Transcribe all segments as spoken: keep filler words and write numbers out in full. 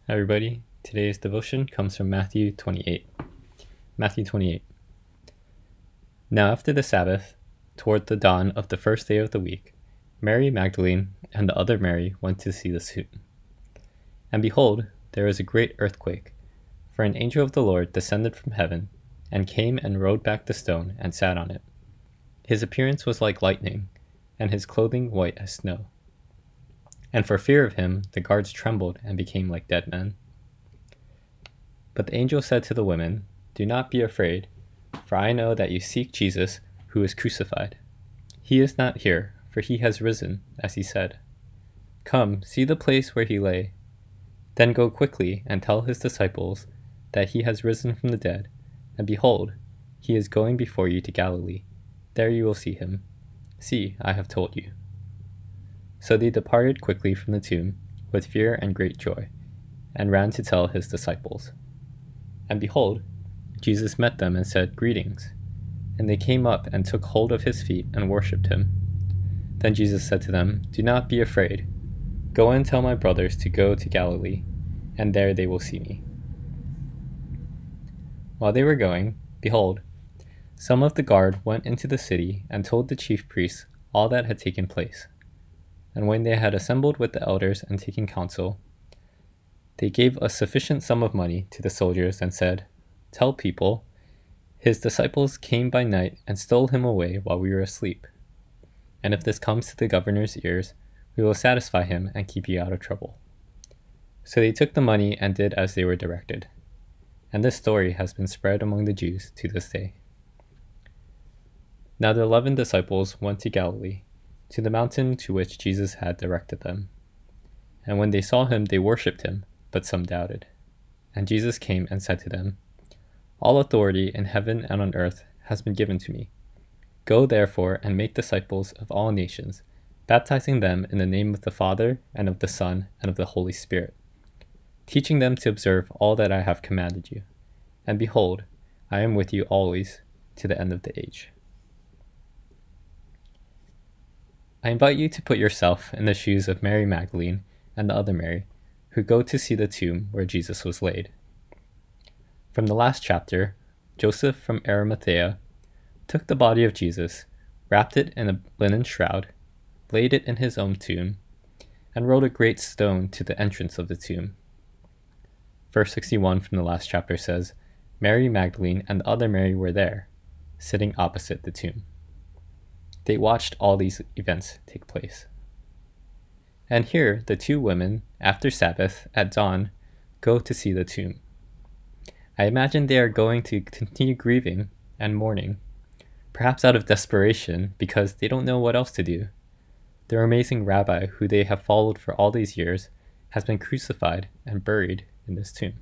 Hi everybody. Today's devotion comes from Matthew twenty-eight. Matthew twenty-eight. Now after the Sabbath, toward the dawn of the first day of the week, Mary Magdalene and the other Mary went to see the tomb. And behold, there was a great earthquake, for an angel of the Lord descended from heaven, and came and rolled back the stone and sat on it. His appearance was like lightning, and his clothing white as snow. And for fear of him, the guards trembled and became like dead men. But the angel said to the women, "Do not be afraid, for I know that you seek Jesus, who is crucified. He is not here, for he has risen, as he said. Come, see the place where he lay. Then go quickly and tell his disciples that he has risen from the dead, and behold, he is going before you to Galilee. There you will see him. See, I have told you." So they departed quickly from the tomb, with fear and great joy, and ran to tell his disciples. And behold, Jesus met them and said, "Greetings." And they came up and took hold of his feet and worshipped him. Then Jesus said to them, "Do not be afraid. Go and tell my brothers to go to Galilee, and there they will see me." While they were going, behold, some of the guard went into the city and told the chief priests all that had taken place. And when they had assembled with the elders and taken counsel, they gave a sufficient sum of money to the soldiers and said, "Tell people, his disciples came by night and stole him away while we were asleep. And if this comes to the governor's ears, we will satisfy him and keep you out of trouble." So they took the money and did as they were directed. And this story has been spread among the Jews to this day. Now the eleven disciples went to Galilee, to the mountain to which Jesus had directed them. And when they saw him, they worshipped him, but some doubted. And Jesus came and said to them, "All authority in heaven and on earth has been given to me. Go therefore and make disciples of all nations, baptizing them in the name of the Father and of the Son and of the Holy Spirit, teaching them to observe all that I have commanded you. And behold, I am with you always to the end of the age." I invite you to put yourself in the shoes of Mary Magdalene and the other Mary, who go to see the tomb where Jesus was laid. From the last chapter, Joseph from Arimathea took the body of Jesus, wrapped it in a linen shroud, laid it in his own tomb, and rolled a great stone to the entrance of the tomb. Verse sixty-one from the last chapter says, "Mary Magdalene and the other Mary were there, sitting opposite the tomb." They watched all these events take place. And here, the two women, after Sabbath, at dawn, go to see the tomb. I imagine they are going to continue grieving and mourning, perhaps out of desperation because they don't know what else to do. Their amazing rabbi, who they have followed for all these years, has been crucified and buried in this tomb.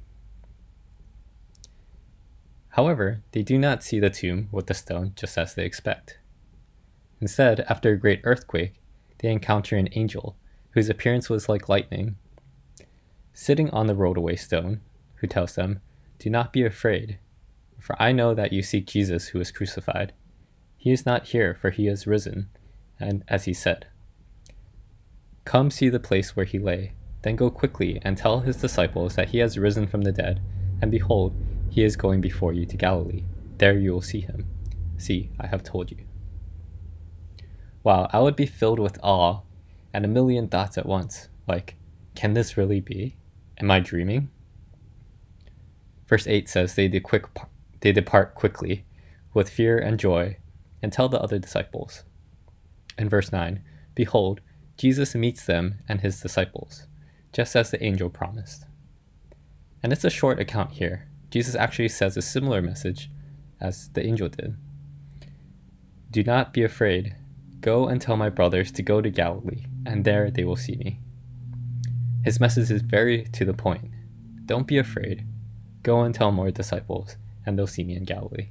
However, they do not see the tomb with the stone just as they expect. Instead, after a great earthquake, they encounter an angel whose appearance was like lightning, sitting on the rolled away stone, who tells them, "Do not be afraid, for I know that you seek Jesus who is crucified. He is not here, for he is risen, and as he said. Come see the place where he lay, then go quickly and tell his disciples that he has risen from the dead, and behold, he is going before you to Galilee. There you will see him. See, I have told you." Wow, I would be filled with awe and a million thoughts at once, like, can this really be? Am I dreaming? Verse eight says they, did quick, they depart quickly, with fear and joy, and tell the other disciples. In verse nine, behold, Jesus meets them and his disciples, just as the angel promised. And it's a short account here. Jesus actually says a similar message as the angel did. "Do not be afraid. Go and tell my brothers to go to Galilee, and there they will see me." His message is very to the point. Don't be afraid. Go and tell more disciples, and they'll see me in Galilee.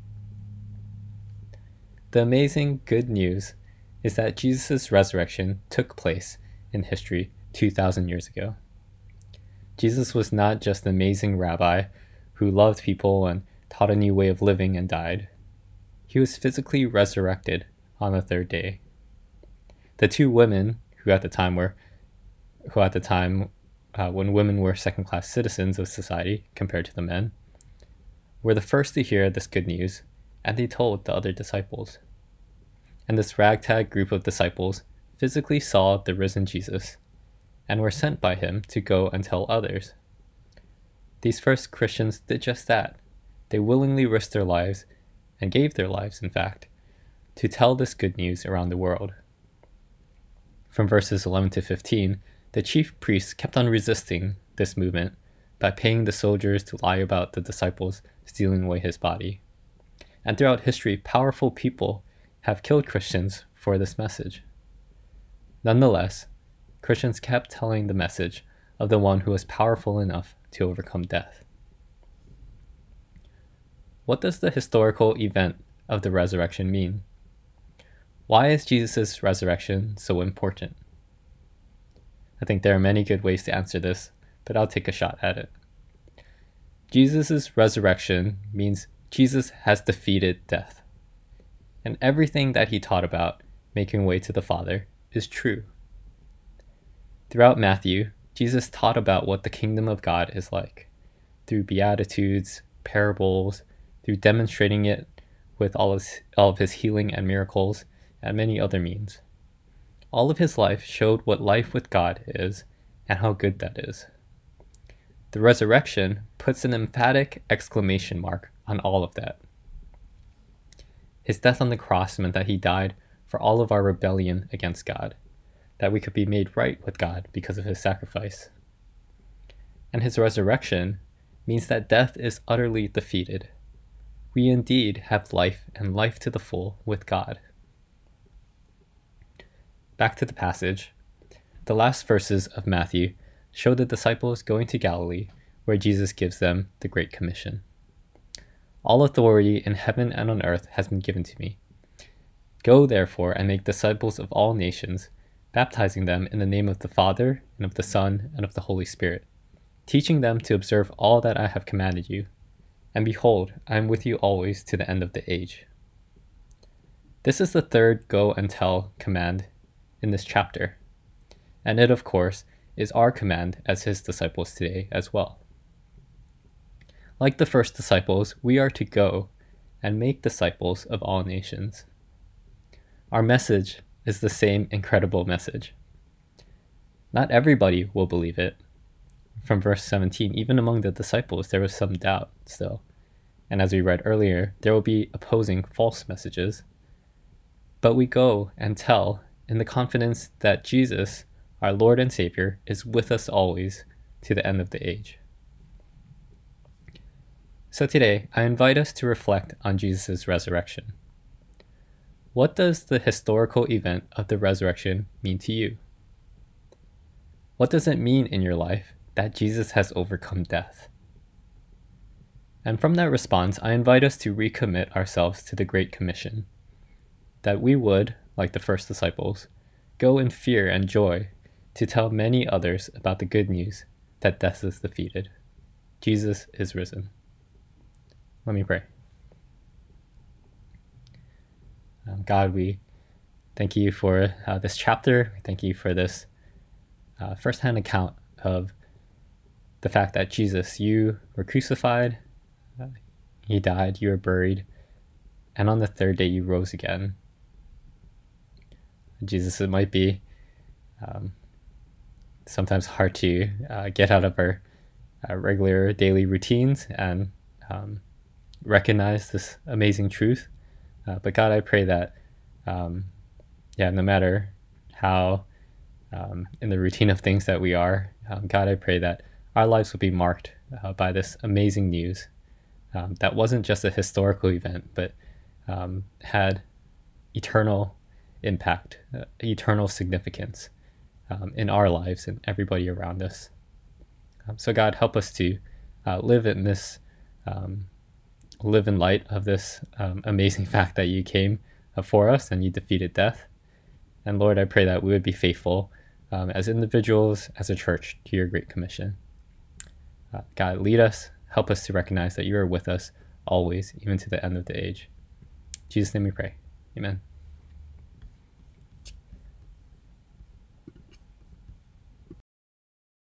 The amazing good news is that Jesus' resurrection took place in history two thousand years ago. Jesus was not just an amazing rabbi who loved people and taught a new way of living and died. He was physically resurrected on the third day. The two women who at the time were who at the time uh, when women were second-class citizens of society compared to the men, were the first to hear this good news, and they told the other disciples. And this ragtag group of disciples physically saw the risen Jesus and were sent by him to go and tell others. These first Christians did just that. They willingly risked their lives, and gave their lives, in fact, to tell this good news around the world. From verses eleven to fifteen, the chief priests kept on resisting this movement by paying the soldiers to lie about the disciples stealing away his body. And throughout history, powerful people have killed Christians for this message. Nonetheless, Christians kept telling the message of the one who was powerful enough to overcome death. What does the historical event of the resurrection mean? Why is Jesus' resurrection so important? I think there are many good ways to answer this, but I'll take a shot at it. Jesus' resurrection means Jesus has defeated death, and everything that he taught about making way to the Father is true. Throughout Matthew, Jesus taught about what the kingdom of God is like, through beatitudes, parables, through demonstrating it with all of, his, all of his healing and miracles, and many other means. All of his life showed what life with God is and how good that is. The resurrection puts an emphatic exclamation mark on all of that. His death on the cross meant that he died for all of our rebellion against God, that we could be made right with God because of his sacrifice. And his resurrection means that death is utterly defeated. We indeed have life and life to the full with God. Back to the passage. The last verses of Matthew show the disciples going to Galilee, where Jesus gives them the Great Commission. All authority in heaven and on earth has been given to me. Go, therefore, and make disciples of all nations, baptizing them in the name of the Father, and of the Son, and of the Holy Spirit, teaching them to observe all that I have commanded you. And behold, I am with you always to the end of the age. This is the third go and tell command in this chapter, and it, of course, is our command as his disciples today as well. Like the first disciples, we are to go and make disciples of all nations. Our message is the same incredible message. Not everybody will believe it. From verse seventeen, even among the disciples, there was some doubt still. And as we read earlier, there will be opposing false messages. But we go and tell in the confidence that Jesus, our Lord and Savior, is with us always to the end of the age. So today, I invite us to reflect on Jesus' resurrection. What does the historical event of the resurrection mean to you? What does it mean in your life that Jesus has overcome death? And from that response, I invite us to recommit ourselves to the Great Commission, that we would, like the first disciples, go in fear and joy to tell many others about the good news that death is defeated. Jesus is risen. Let me pray. Um, God, we thank you for uh, this chapter. Thank you for this uh, firsthand account of the fact that Jesus, you were crucified, uh, you died, you were buried, and on the third day you rose again. Jesus, it might be um, sometimes hard to uh, get out of our uh, regular daily routines and um, recognize this amazing truth. Uh, but God, I pray that, um, yeah, no matter how um, in the routine of things that we are, um, God, I pray that our lives will be marked uh, by this amazing news um, that wasn't just a historical event, but um, had eternal impact, uh, eternal significance um, in our lives and everybody around us. Um, so God, help us to uh, live in this, um, live in light of this um, amazing fact that you came uh, for us and you defeated death. And Lord, I pray that we would be faithful um, as individuals, as a church, to your Great Commission. Uh, God, lead us, help us to recognize that you are with us always, even to the end of the age. In Jesus' name we pray. Amen.